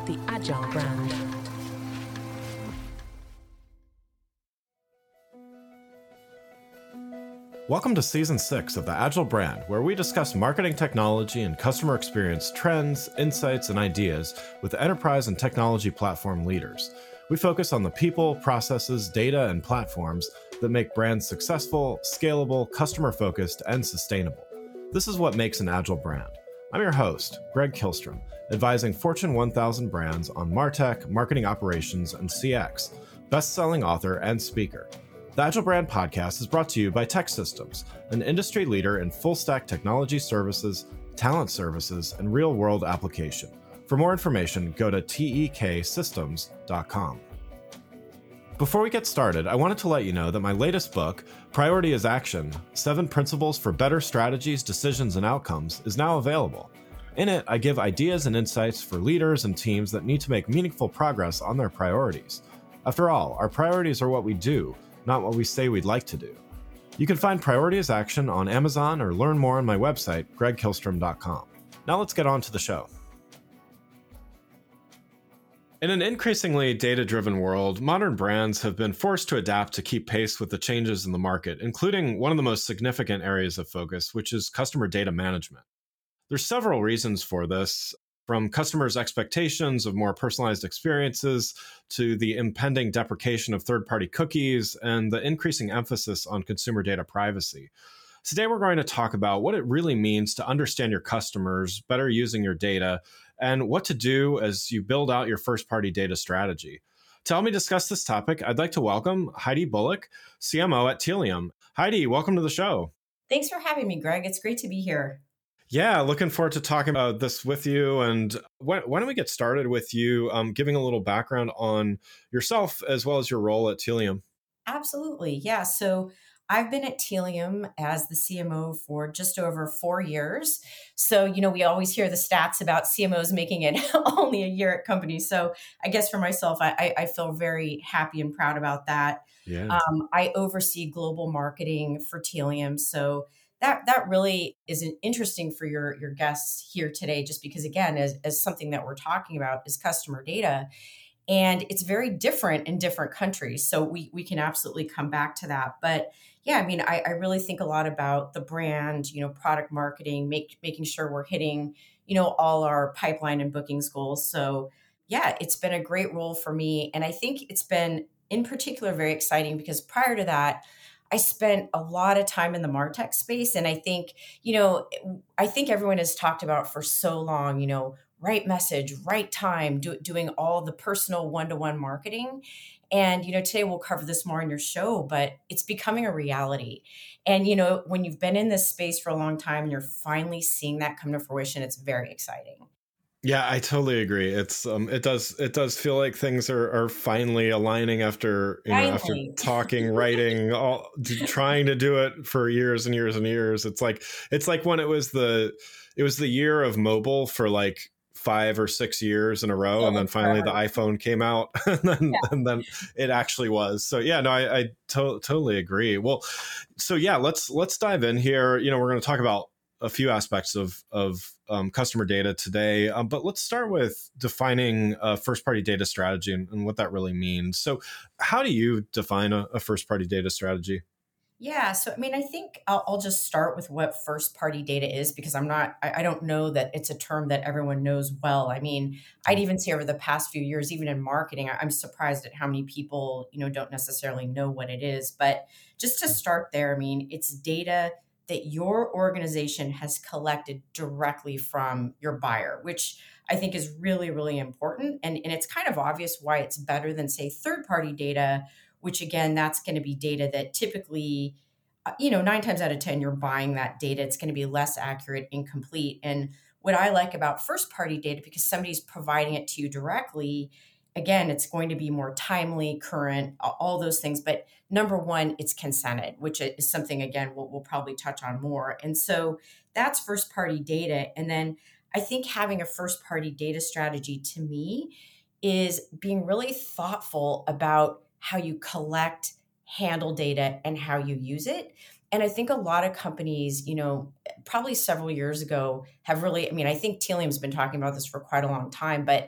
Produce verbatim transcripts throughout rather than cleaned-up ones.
the Agile brand. Welcome to Season six of the Agile brand, where we discuss marketing technology and customer experience trends, insights, and ideas with enterprise and technology platform leaders. We focus on the people, processes, data, and platforms that make brands successful, scalable, customer-focused, and sustainable. This is what makes an Agile brand. I'm your host, Greg Kihlstrom, advising Fortune one thousand brands on MarTech, marketing operations, and C X, best-selling author and speaker. The Agile Brand Podcast is brought to you by TEKsystems, an industry leader in full-stack technology services, talent services, and real-world application. For more information, go to tek systems dot com. Before we get started, I wanted to let you know that my latest book, Priority is Action: Seven Principles for Better Strategies, Decisions, and Outcomes, is now available. In it, I give ideas and insights for leaders and teams that need to make meaningful progress on their priorities. After all, our priorities are what we do, not what we say we'd like to do. You can find Priority is Action on Amazon or learn more on my website, greg kihlstrom dot com. Now let's get on to the show. In an increasingly data-driven world, modern brands have been forced to adapt to keep pace with the changes in the market, including one of the most significant areas of focus, which is customer data management. There's several reasons for this, from customers' expectations of more personalized experiences to the impending deprecation of third-party cookies and the increasing emphasis on consumer data privacy. Today, we're going to talk about what it really means to understand your customers, better using your data, and what to do as you build out your first-party data strategy. To help me discuss this topic, I'd like to welcome Heidi Bullock, C M O at Tealium. Heidi, welcome to the show. Thanks for having me, Greg. It's great to be here. Yeah, looking forward to talking about this with you. And why, why don't we get started with you um, giving a little background on yourself as well as your role at Tealium? Absolutely. Yeah. So I've been at Tealium as the C M O for just over four years. So, you know, we always hear the stats about C M Os making it only a year at companies. So I guess for myself, I, I feel very happy and proud about that. Yeah. Um, I oversee global marketing for Tealium. So That that really is interesting for your, your guests here today, just because, again, as, as something that we're talking about is customer data. And it's very different in different countries. So we, we can absolutely come back to that. But yeah, I mean, I, I really think a lot about the brand, you know, product marketing, make, making sure we're hitting, you know, all our pipeline and bookings goals. So yeah, it's been a great role for me. And I think it's been in particular very exciting because prior to that, I spent a lot of time in the MarTech space. And I think, you know, I think everyone has talked about for so long, you know, right message, right time, do, doing all the personal one-to-one marketing. And, you know, today we'll cover this more in your show, but it's becoming a reality. And, you know, when you've been in this space for a long time and you're finally seeing that come to fruition, it's very exciting. Yeah, I totally agree. It's um, it does it does feel like things are, are finally aligning after you know after Finally. talking, writing, all trying to do it for years and years and years. It's like it's like when it was the it was the year of mobile for like five or six years in a row, Yeah, and then that's finally the right. iPhone came out, and then Yeah. and then it actually was. So yeah, no, I, I to- totally agree. Well, so yeah, let's let's dive in here. You know, we're going to talk about a few aspects of of um, customer data today, um, but let's start with defining a first-party data strategy and, and what that really means. So, how do you define a, a first-party data strategy? Yeah. So, I mean, I think I'll, I'll just start with what first party data is because I'm not, I, I don't know that it's a term that everyone knows well. I mean, I'd even say over the past few years, even in marketing, I- I'm surprised at how many people, you know, don't necessarily know what it is. But just to start there, I mean, it's data that your organization has collected directly from your buyer, which I think is really, really important. And, and it's kind of obvious why it's better than, say, third party data, which again, that's going to be data that typically, uh, you know, nine times out of ten, you're buying that data. It's going to be less accurate, incomplete. And what I like about first party data, because somebody's providing it to you directly, again, it's going to be more timely, current, a- all those things. But number one, it's consented, which is something, again, we'll, we'll probably touch on more. And so that's first party data. And then I think having a first party data strategy to me is being really thoughtful about how you collect, handle data, and how you use it. And I think a lot of companies, you know, probably several years ago have really, I mean, I think Tealium's been talking about this for quite a long time, but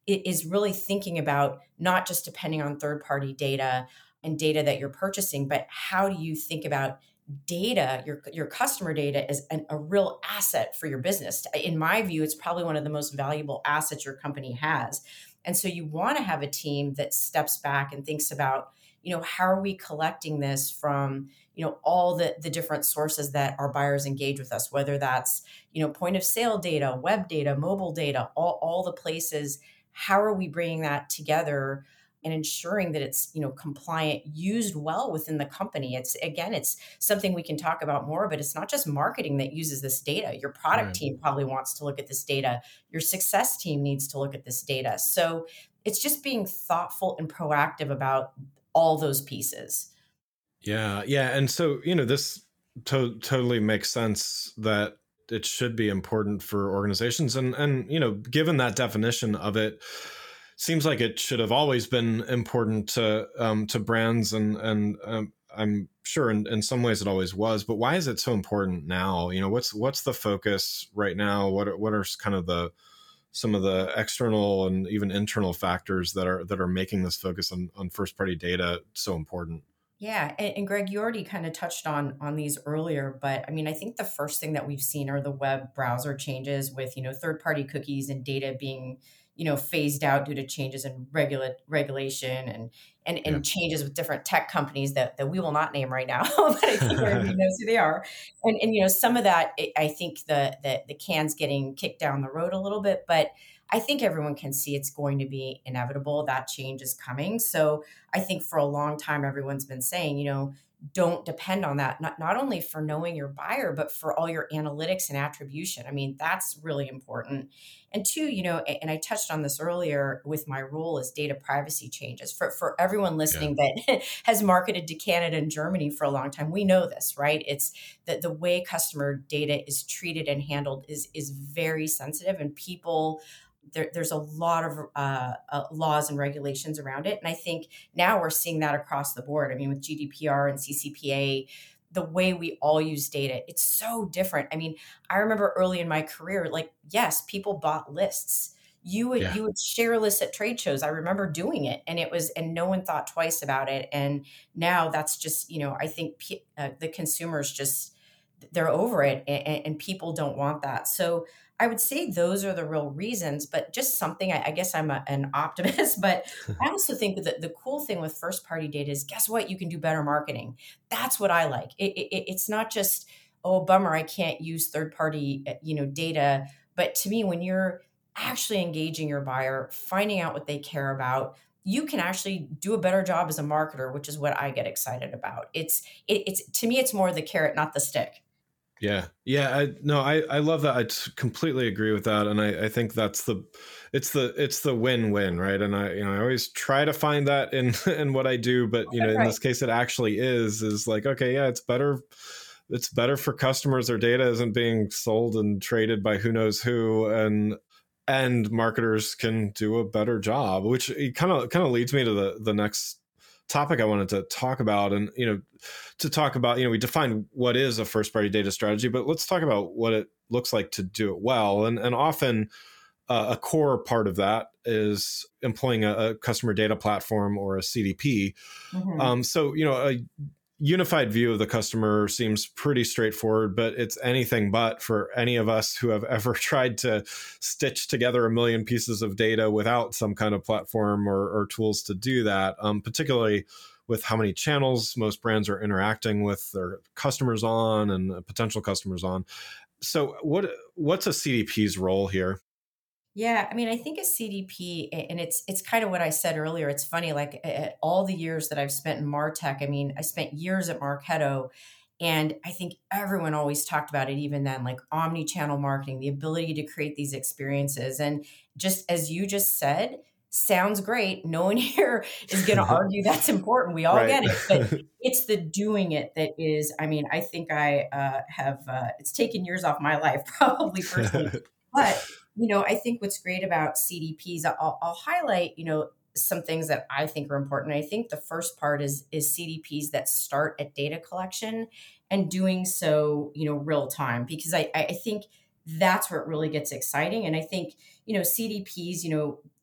is really thinking about not just depending on third-party data and data that you're purchasing, but how do you think about data, your your customer data as an, a real asset for your business. In my view, it's probably one of the most valuable assets your company has. And so you want to have a team that steps back and thinks about, you know, how are we collecting this from, you know, all the, the different sources that our buyers engage with us, whether that's, you know, point of sale data, web data, mobile data, all, all the places. How are we bringing that together and ensuring that it's, you know, compliant, used well within the company? It's, again, it's something we can talk about more, but it's not just marketing that uses this data. Your product Right. team probably wants to look at this data. Your success team needs to look at this data. So it's just being thoughtful and proactive about all those pieces. Yeah. Yeah. And so, you know, this to- totally makes sense that it should be important for organizations. And, and, you know, given that definition of it, seems like it should have always been important to, um, to brands. And, and, um, I'm sure in, in some ways it always was, but why is it so important now? You know, what's, what's the focus right now? What are, what are kind of the, some of the external and even internal factors that are, that are making this focus on, on first party data so important? Yeah, and, and Greg, you already kind of touched on on these earlier, but I mean, I think the first thing that we've seen are the web browser changes with, you know, third-party cookies and data being, you know, phased out due to changes in regula- regulation and and Yeah. and changes with different tech companies that that we will not name right now, but I think everybody knows who they are. And and you know, some of that, I I think the the the can's getting kicked down the road a little bit, but I think everyone can see it's going to be inevitable. That change is coming. So I think for a long time, everyone's been saying, you know, don't depend on that, not, not only for knowing your buyer, but for all your analytics and attribution. I mean, that's really important. And two, you know, a- and I touched on this earlier with my role as data privacy changes. For, for everyone Yeah. listening that has marketed to Canada and Germany for a long time, we know this, right? It's that the way customer data is treated and handled is, is very sensitive, and people there, there's a lot of uh, uh, laws and regulations around it. And I think now we're seeing that across the board. I mean, with G D P R and C C P A, the way we all use data, it's so different. I mean, I remember early in my career, like, yes, people bought lists. You would Yeah. you would share lists at trade shows. I remember doing it, and it was, and no one thought twice about it. And now that's just, you know, I think p- uh, the consumers just, they're over it, and, and people don't want that. So I would say those are the real reasons, but just something, I, I guess I'm a, an optimist, but I also think that the cool thing with first party data is, guess what? You can do better marketing. That's what I like. It, it, it's not just, oh, bummer, I can't use third party, you know, data. But to me, when you're actually engaging your buyer, finding out what they care about, you can actually do a better job as a marketer, which is what I get excited about. It's, it, it's to me, it's more the carrot, not the stick. Yeah. Yeah. I no, I, I love that. I t- completely agree with that. And I, I think that's the, it's the, it's the win-win, right? And I, you know, I always try to find that in, in what I do, but you know, in Right. this case, it actually is, is like, okay, yeah, it's better. It's better for customers. Their data isn't being sold and traded by who knows who. And, and marketers can do a better job, which kind of, kind of leads me to the, the next topic I wanted to talk about. And, you know, to talk about, you know, we define what is a first party data strategy, but let's talk about what it looks like to do it well. And, and often uh, a core part of that is employing a, a customer data platform or a C D P. Mhm. Um, so, you know, a unified view of the customer seems pretty straightforward, but it's anything but for any of us who have ever tried to stitch together a million pieces of data without some kind of platform or, or tools to do that, um, particularly with how many channels most brands are interacting with their customers on and potential customers on. So what what's a C D P's role here? Yeah, I mean, I think a C D P, a- and it's it's kind of what I said earlier. It's funny, like at all the years that I've spent in Martech. I mean, I spent years at Marketo, and I think everyone always talked about it. Even then, like omni-channel marketing, the ability to create these experiences, and just as you just said, sounds great. No one here is going to argue that's important. We all Right. get it, but it's the doing it that is. I mean, I think I uh, have. Uh, it's taken years off my life, probably personally, but you know, I think what's great about C D Ps, I'll, I'll highlight, you know, some things that I think are important. I think the first part is is C D Ps that start at data collection and doing so, you know, real time, because I I think that's where it really gets exciting. And I think, you know, C D Ps, you know,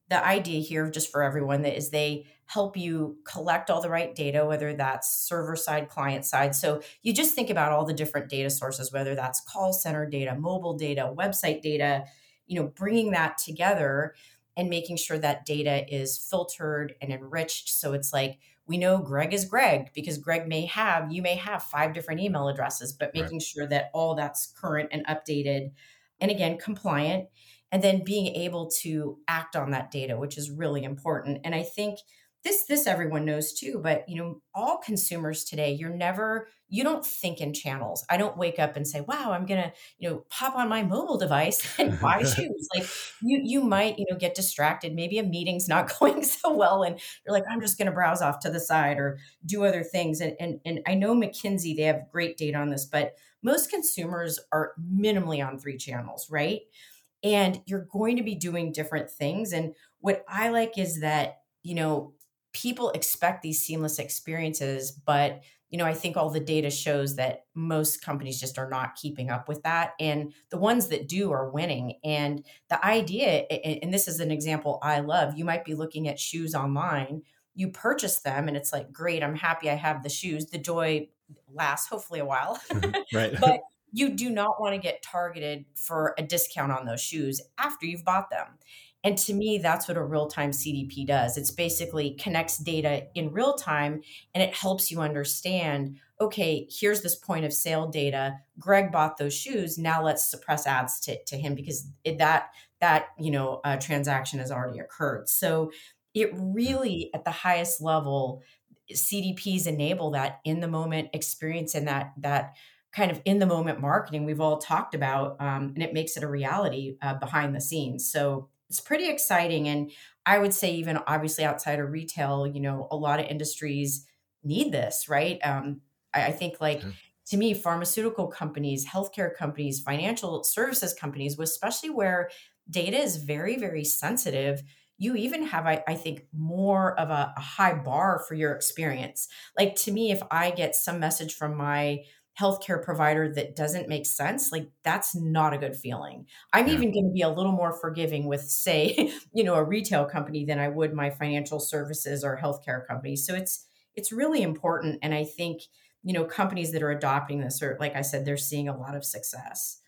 the idea here, just for everyone, that is they help you collect all the right data, whether that's server side, client side. So you just think about all the different data sources, whether that's call center data, mobile data, website data, you know, bringing that together and making sure that data is filtered and enriched. So it's like, we know Greg is Greg because Greg may have, you may have five different email addresses, but Right. making sure that all that's current and updated and again, compliant, and then being able to act on that data, which is really important. And I think this, this everyone knows too, but you know, all consumers today, you're never, you don't think in channels. I don't wake up and say, wow, I'm going to, you know, pop on my mobile device and buy shoes. Like you, you might, you know, get distracted. Maybe a meeting's not going so well. And you're like, I'm just going to browse off to the side or do other things. And, and, and I know McKinsey, they have great data on this, but most consumers are minimally on three channels, right? And you're going to be doing different things. And what I like is that, you know, people expect these seamless experiences, but, you know, I think all the data shows that most companies just are not keeping up with that. And the ones that do are winning. And the idea, and this is an example I love, you might be looking at shoes online, you purchase them, and it's like, great, I'm happy I have the shoes. The joy lasts hopefully a while. Right. But you do not want to get targeted for a discount on those shoes after you've bought them. And to me, that's what a real-time C D P does. It's basically connects data in real time and it helps you understand, okay, here's this point of sale data. Greg bought those shoes. Now let's suppress ads to, to him because it, that, that, you know, uh, transaction has already occurred. So it really, at the highest level, C D Ps enable that in the moment experience and that, that, kind of in the moment marketing we've all talked about, um, and it makes it a reality uh, behind the scenes. So it's pretty exciting. And I would say even obviously outside of retail, you know, a lot of industries need this, right? Um, I, I think like Yeah. to me, pharmaceutical companies, healthcare companies, financial services companies, especially where data is very, very sensitive, you even have, I, I think, more of a, a high bar for your experience. Like to me, if I get some message from my healthcare provider that doesn't make sense, like that's not a good feeling. I'm Yeah. even going to be a little more forgiving with, say, you know, a retail company than I would my financial services or healthcare company. So it's it's really important, and I think you know companies that are adopting this are, like I said, they're seeing a lot of success.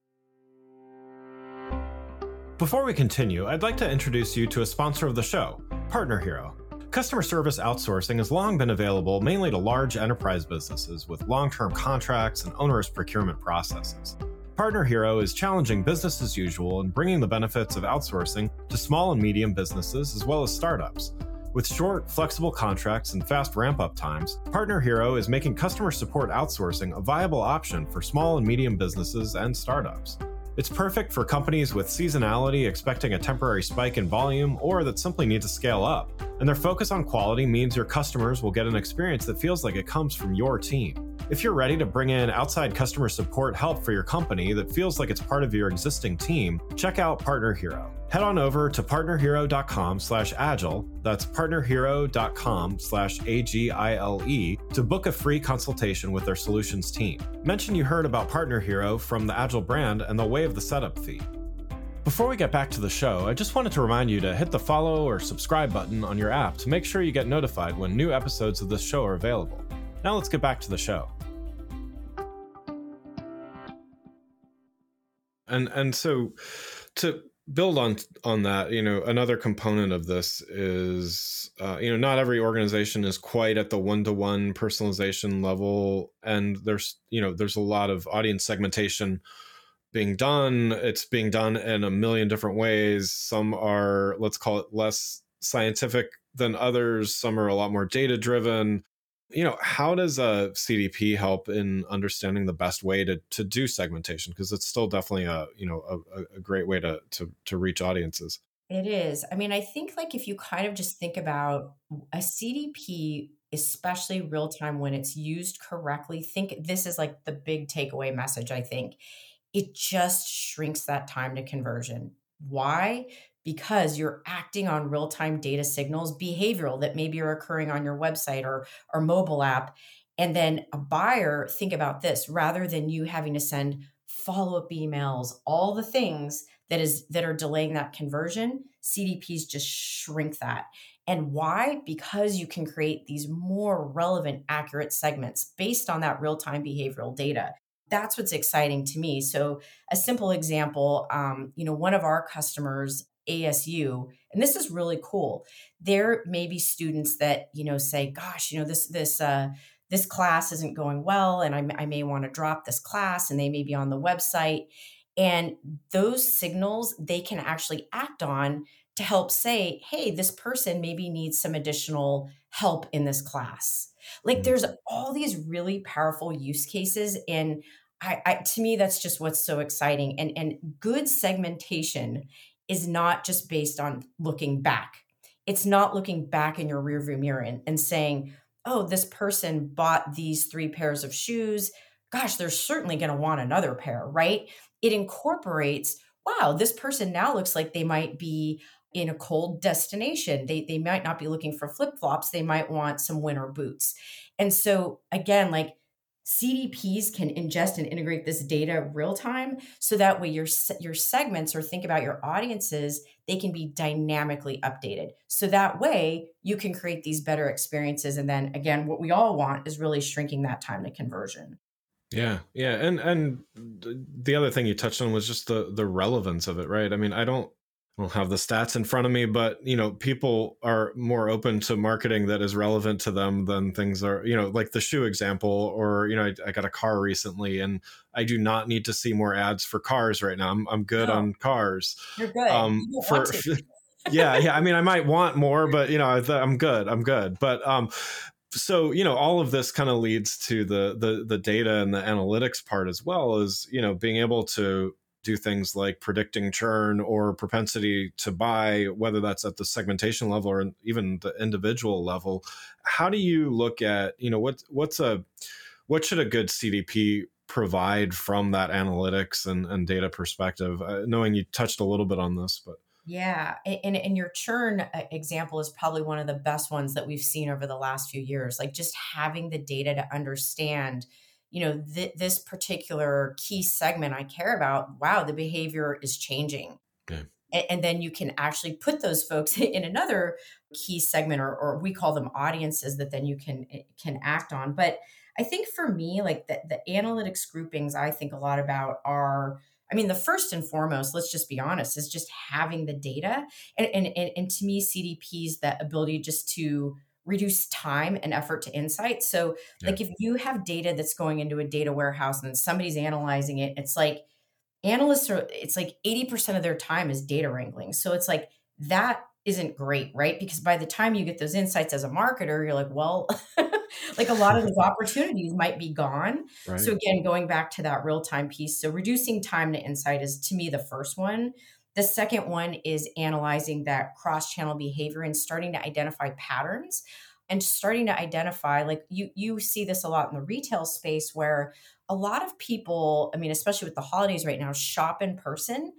Before we continue, I'd like to introduce you to a sponsor of the show, Partner Hero. Customer service outsourcing has long been available mainly to large enterprise businesses with long-term contracts and onerous procurement processes. Partner Hero is challenging business as usual and bringing the benefits of outsourcing to small and medium businesses as well as startups. With short, flexible contracts and fast ramp-up times, Partner Hero is making customer support outsourcing a viable option for small and medium businesses and startups. It's perfect for companies with seasonality expecting a temporary spike in volume or that simply need to scale up. And their focus on quality means your customers will get an experience that feels like it comes from your team. If you're ready to bring in outside customer support help for your company that feels like it's part of your existing team, check out Partner Hero. Head on over to partnerhero.com slash agile, that's partnerhero.com slash A-G-I-L-E, to book a free consultation with their solutions team. Mention you heard about Partner Hero from the Agile brand and they'll waive the setup fee. Before we get back to the show, I just wanted to remind you to hit the follow or subscribe button on your app to make sure you get notified when new episodes of this show are available. Now let's get back to the show. And and so to build on on that, you know, another component of this is, uh, you know, not every organization is quite at the one-to-one personalization level, and there's, you know, there's a lot of audience segmentation being done. It's being done in a million different ways. Some are, let's call it, less scientific than others. Some are a lot more data-driven. You know, how does a C D P help in understanding the best way to to do segmentation? Because it's still definitely a, you know, a, a great way to to to reach audiences. It is. I mean, I think like if you kind of just think about a C D P, especially real time when it's used correctly, think this is like the big takeaway message, I think. It just shrinks that time to conversion. Why? Because you're acting on real time data signals, behavioral that maybe are occurring on your website or, or mobile app. And then a buyer, think about this, rather than you having to send follow up emails, all the things that is that are delaying that conversion, C D Ps just shrink that. And why? Because you can create these more relevant, accurate segments based on that real-time behavioral data. That's what's exciting to me. So a simple example, um, you know, one of our customers, A S U, and this is really cool. There may be students that, you know, say, gosh, you know, this, this, uh, this class isn't going well, and I, I may want to drop this class, and they may be on the website. And those signals they can actually act on to help say, hey, this person maybe needs some additional help in this class. Like Mm. there's all these really powerful use cases. And I, I to me, that's just what's so exciting. And, and good segmentation is not just based on looking back. It's not looking back in your rearview mirror and, and saying, oh, this person bought these three pairs of shoes. Gosh, they're certainly going to want another pair, right? It incorporates, wow, this person now looks like they might be in a cold destination. They, they might not be looking for flip-flops. They might want some winter boots. And so again, like C D Ps can ingest and integrate this data real time. So that way your, your segments, or think about your audiences, they can be dynamically updated. So that way you can create these better experiences. And then again, what we all want is really shrinking that time to conversion. Yeah, yeah, and and the other thing you touched on was just the the relevance of it, right? I mean, I don't I don't have the stats in front of me, but you know, people are more open to marketing that is relevant to them than things are, you know, like the shoe example, or you know, I, I got a car recently, and I do not need to see more ads for cars right now. I'm I'm good No, on cars. you're good. Um, You don't for want to. yeah, yeah. I mean, I might want more, but you know, I th- I'm good. I'm good. But um, so you know, all of this kind of leads to the the the data and the analytics part, as well as you know, being able to do things like predicting churn or propensity to buy, whether that's at the segmentation level or even the individual level. How do you look at, you know, what what's a what should a good C D P provide from that analytics and, and data perspective? Uh, knowing you touched a little bit on this, but Yeah. a- And, and your churn uh, example is probably one of the best ones that we've seen over the last few years. Like just having the data to understand, you know, th- this particular key segment I care about, wow, the behavior is changing. yeah, A- And then you can actually put those folks in another key segment, or, or we call them audiences that then you can eh, can act on. But I think for me, like the, the analytics groupings I think a lot about are, I mean, the first and foremost, let's just be honest, is just having the data. And, and, and, and to me, C D Ps, that ability just to reduce time and effort to insight. So yeah, like if you have data that's going into a data warehouse and somebody's analyzing it, it's like, analysts are, it's like eighty percent of their time is data wrangling. So it's like that isn't great, right? Because by the time you get those insights as a marketer, you're like, well, like a lot of those opportunities might be gone. So right, again, going back to that real time piece. So reducing time to insight is to me the first one. The second one is analyzing that cross channel behavior and starting to identify patterns, and starting to identify, like you you see this a lot in the retail space, where a lot of people, I mean, especially with the holidays right now, shop in person,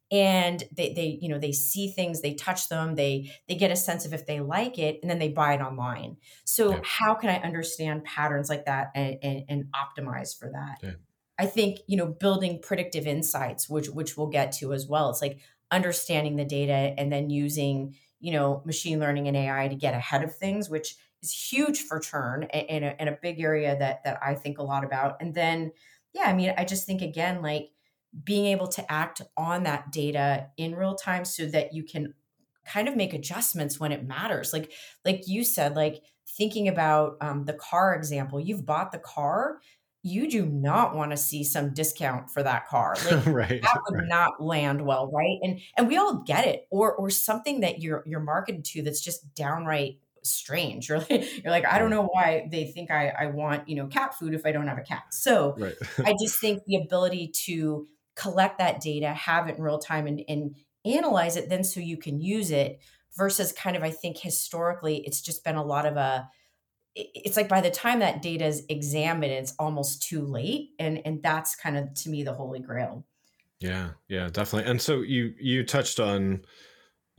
and they they you know they see things, they touch them, they they get a sense of if they like it, and then they buy it online. So yeah, how can I understand patterns like that, and, and, and optimize for that? yeah, I think, you know, building predictive insights, which which we'll get to as well. It's like understanding the data and then using, you know, machine learning and A I to get ahead of things, which is huge for churn, a- and a, and a big area that that I think a lot about. And then, yeah, I mean, I just think again, like being able to act on that data in real time so that you can kind of make adjustments when it matters. Like like you said, like thinking about um, the car example, you've bought the car, you do not want to see some discount for that car. Like right, that would right, not land well, right? And and we all get it. Or or something that you're you're marketed to that's just downright strange. You're like, you're like, I don't yeah, know why they think I, I want, you know, cat food if I don't have a cat. So right. I just think the ability to collect that data, have it in real time, and, and analyze it then so you can use it, versus kind of, I think historically, it's just been a lot of a, it- it's like by the time that data is examined, it's almost too late. And, and that's kind of to me the holy grail. Yeah, yeah, definitely. And so you you touched on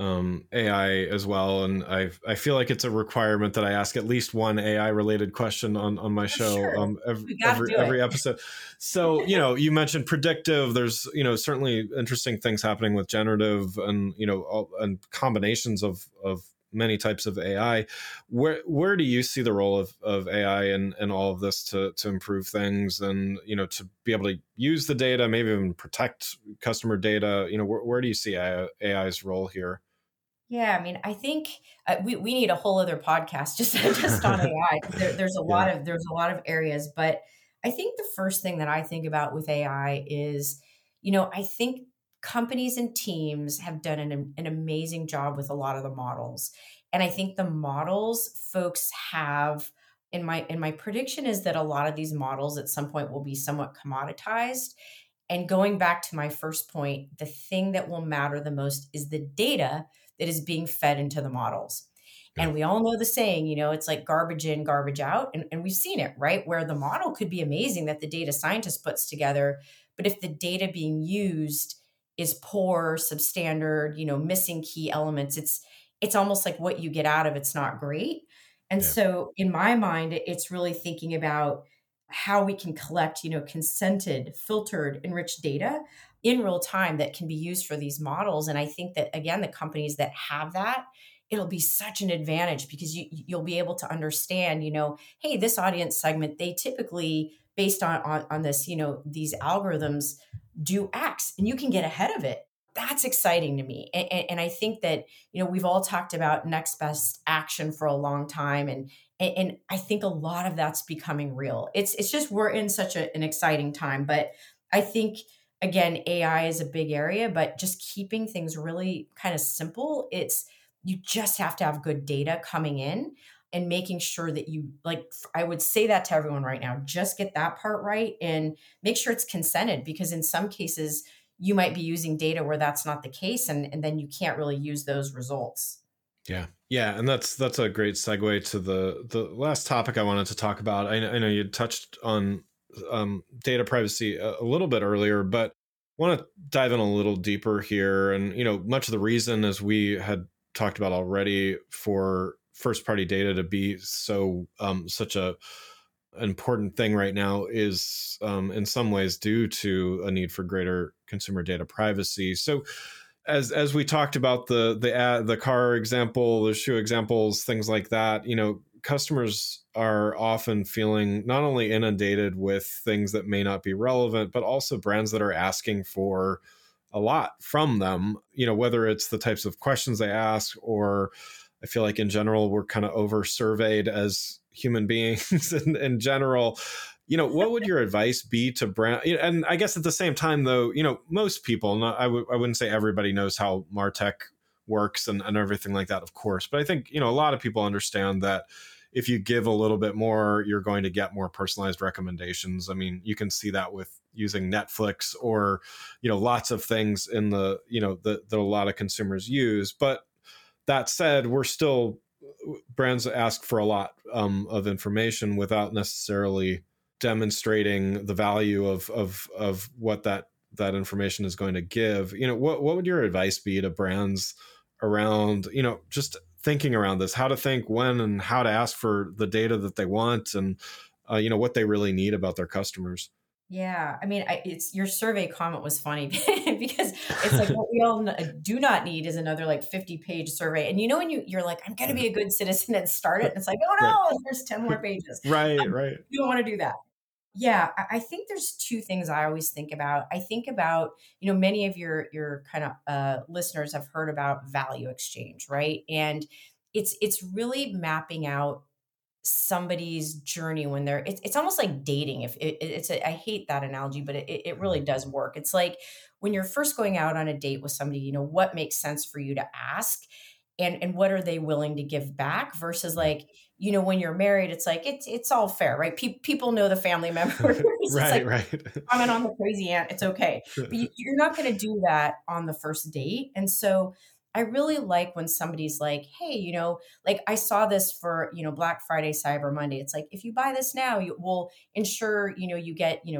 um, A I as well, and I I feel like it's a requirement that I ask at least one A I related question on on my For show sure. um, every We got to every do it. every episode. So you know, you mentioned predictive. There's you know certainly interesting things happening with generative, and you know, all, and combinations of of many types of A I. Where where do you see the role of, of A I and and all of this to to improve things, and you know, to be able to use the data, maybe even protect customer data? You know, where, where do you see A I's role here? Yeah, I mean, I think uh, we we need a whole other podcast just just on A I. There, there's a Yeah. lot of there's a lot of areas, but I think the first thing that I think about with A I is, you know, I think companies and teams have done an, an amazing job with a lot of the models, and I think the models folks have. In my in my prediction is that a lot of these models at some point will be somewhat commoditized. And going back to my first point, the thing that will matter the most is the data that is being fed into the models. Yeah. And we all know the saying, you know, it's like garbage in, garbage out. And, and we've seen it, right? Where the model could be amazing that the data scientist puts together. But if the data being used is poor, substandard, you know, missing key elements, it's it's almost like what you get out of it's not great. And Yeah. so in my mind, it's really thinking about how we can collect, you know, consented, filtered, enriched data in real time that can be used for these models. And I think that again, the companies that have that, it'll be such an advantage because you you'll be able to understand, you know, hey, this audience segment, they typically based on on, on this, you know, these algorithms do X and you can get ahead of it. That's exciting to me. And, and, and I think that, you know, we've all talked about next best action for a long time. And and, and I think a lot of that's becoming real. It's it's just we're in such a, an exciting time. But I think again, A I is a big area, but just keeping things really kind of simple. It's you just have to have good data coming in and making sure that you like I would say that to everyone right now, just get that part right and make sure it's consented because in some cases you might be using data where that's not the case and, and then you can't really use those results. Yeah. Yeah. And that's, that's a great segue to the, the last topic I wanted to talk about. I, I know you touched on um, data privacy a, a little bit earlier, but want to dive in a little deeper here. And, you know, much of the reason, as we had talked about already, for first party data to be so, um, such a, important thing right now is um, in some ways due to a need for greater consumer data privacy. So as as we talked about the the ad, the car example, the shoe examples, things like that, you know, customers are often feeling not only inundated with things that may not be relevant, but also brands that are asking for a lot from them, you know, whether it's the types of questions they ask, or I feel like in general, we're kind of over surveyed as human beings in, in general. You know, what would your advice be to brand? And I guess at the same time, though, you know, most people, not, I w- I wouldn't say everybody knows how MarTech works and, and everything like that, of course. But I think, you know, a lot of people understand that if you give a little bit more, you're going to get more personalized recommendations. I mean, you can see that with using Netflix or, you know, lots of things in the, you know, that, that a lot of consumers use. But that said, we're still, brands ask for a lot um, of information without necessarily demonstrating the value of of of what that that information is going to give. You know, what what would your advice be to brands around, you know, just thinking around this, how to think when and how to ask for the data that they want, and uh, you know, what they really need about their customers? Yeah, I mean, I, it's your survey comment was funny because it's like what we all n- do not need is another like fifty page survey. And you know, when you you're like, I'm going to be a good citizen and start it, and it's like, oh Right. no, there's ten more pages. Right, Um, right. you don't want to do that. Yeah, I I think there's two things I always think about. I think about, you know, many of your your kind of uh, listeners have heard about value exchange, right? And it's it's really mapping out somebody's journey when they're it's, it's almost like dating if it, it's a, I hate that analogy but it, it really does work. It's like when you're first going out on a date with somebody, you know, what makes sense for you to ask and and what are they willing to give back versus Yeah. like, you know, when you're married it's like it's it's all fair, right? Pe- people know the family members. It's Right, like right. comment on the crazy aunt, it's okay. But you, you're not going to do that on the first date. And so I really like when somebody's like, hey, you know, like I saw this for, you know, Black Friday, Cyber Monday. It's like, if you buy this now, you will ensure, you know, you get, you know,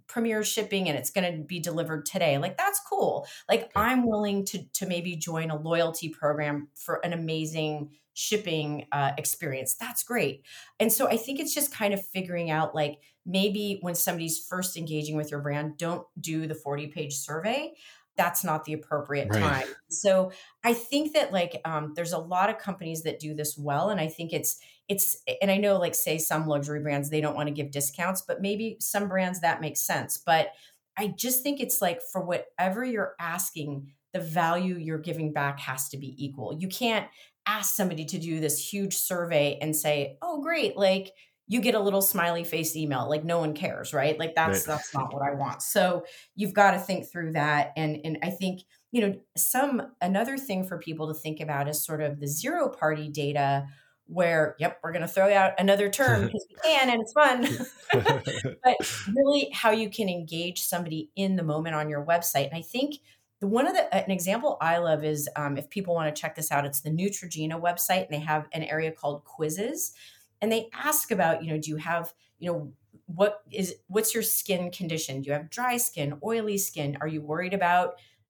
premier shipping and it's going to be delivered today. Like, that's cool. Like, okay. I'm willing to, to maybe join a loyalty program for an amazing shipping uh, experience. That's great. And so I think it's just kind of figuring out, like, maybe when somebody's first engaging with your brand, don't do the forty page survey. That's not the appropriate right. time. So I think that like, um, there's a lot of companies that do this well. And I think it's, it's, and I know like say some luxury brands, they don't want to give discounts, but maybe some brands that makes sense. But I just think it's like, for whatever you're asking, the value you're giving back has to be equal. You can't ask somebody to do this huge survey and say, oh, great. Like, you get a little smiley face email, like no one cares, right? Like that's, right. that's not what I want. So you've got to think through that. And, and I think, you know, some, another thing for people to think about is sort of the zero party data where, yep, we're going to throw out another term because we can and it's fun, but really how you can engage somebody in the moment on your website. And I think the, one of the, an example I love is um, if people want to check this out, it's the Neutrogena website and they have an area called quizzes. And they ask about, you know, do you have, you know, what is, what's your skin condition? Do you have dry skin, oily skin? Are you worried about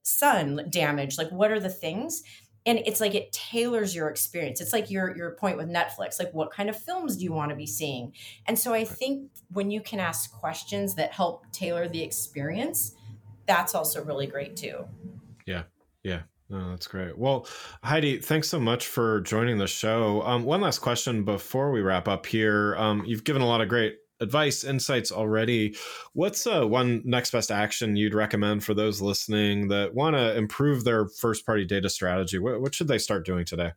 sun damage? Like, what are the things? And it's like, it tailors your experience. It's like your, your point with Netflix, like what kind of films do you want to be seeing? And so I think when you can ask questions that help tailor the experience, that's also really great too. Yeah. Yeah. No, that's great. Well, Heidi, thanks so much for joining the show. Um, one last question before we wrap up here. Um, you've given a lot of great advice, insights already. What's uh, one next best action you'd recommend for those listening that want to improve their first party data strategy? What, what should they start doing today?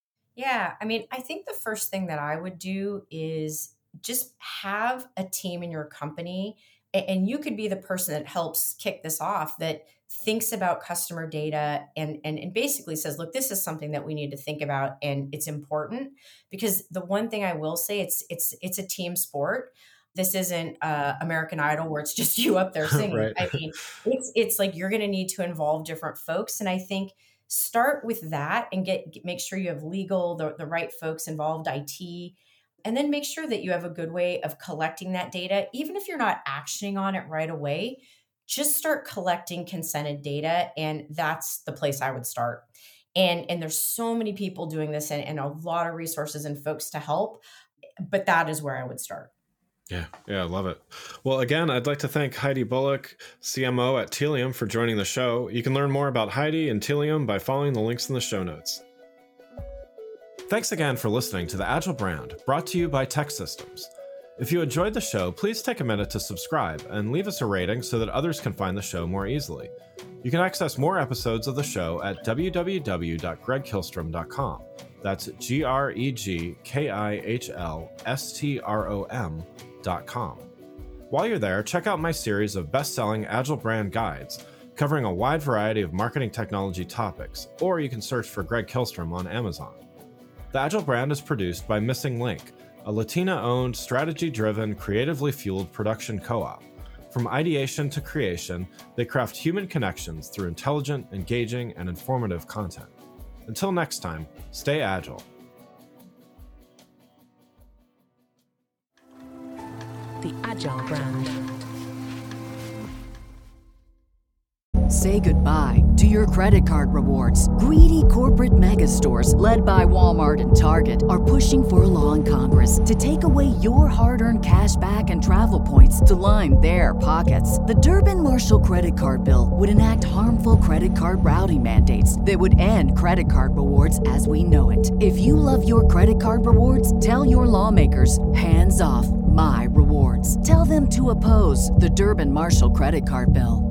Yeah, I mean, I think the first thing that I would do is just have a team in your company, and you could be the person that helps kick this off, that thinks about customer data and, and, and basically says, look, this is something that we need to think about and it's important. Because the one thing I will say, it's it's it's a team sport. This isn't uh, American Idol where it's just you up there singing. Right. I mean, it's it's like you're going to need to involve different folks. And I think start with that and get, get make sure you have legal, the, the right folks involved, I T, and then make sure that you have a good way of collecting that data. Even if you're not actioning on it right away, just start collecting consented data. And that's the place I would start. And, and there's so many people doing this and, and a lot of resources and folks to help, but that is where I would start. Yeah. Yeah. I love it. Well, again, I'd like to thank Heidi Bullock, C M O at Tealium, for joining the show. You can learn more about Heidi and Tealium by following the links in the show notes. Thanks again for listening to The Agile Brand, brought to you by TEKsystems. If you enjoyed the show, please take a minute to subscribe and leave us a rating so that others can find the show more easily. You can access more episodes of the show at w w w dot greg kihlstrom dot com. That's G R E G K I H L S T R O M dot com. While you're there, check out my series of best-selling Agile brand guides covering a wide variety of marketing technology topics, or you can search for Greg Kihlstrom on Amazon. The Agile Brand is produced by Missing Link, a Latina-owned, strategy-driven, creatively fueled production co-op. From ideation to creation, they craft human connections through intelligent, engaging, and informative content. Until next time, stay agile. The Agile Brand. Say goodbye to your credit card rewards. Greedy corporate mega stores, led by Walmart and Target, are pushing for a law in Congress to take away your hard-earned cash back and travel points to line their pockets. The Durbin-Marshall credit card bill would enact harmful credit card routing mandates that would end credit card rewards as we know it. If you love your credit card rewards, tell your lawmakers, hands off my rewards. Tell them to oppose the Durbin-Marshall credit card bill.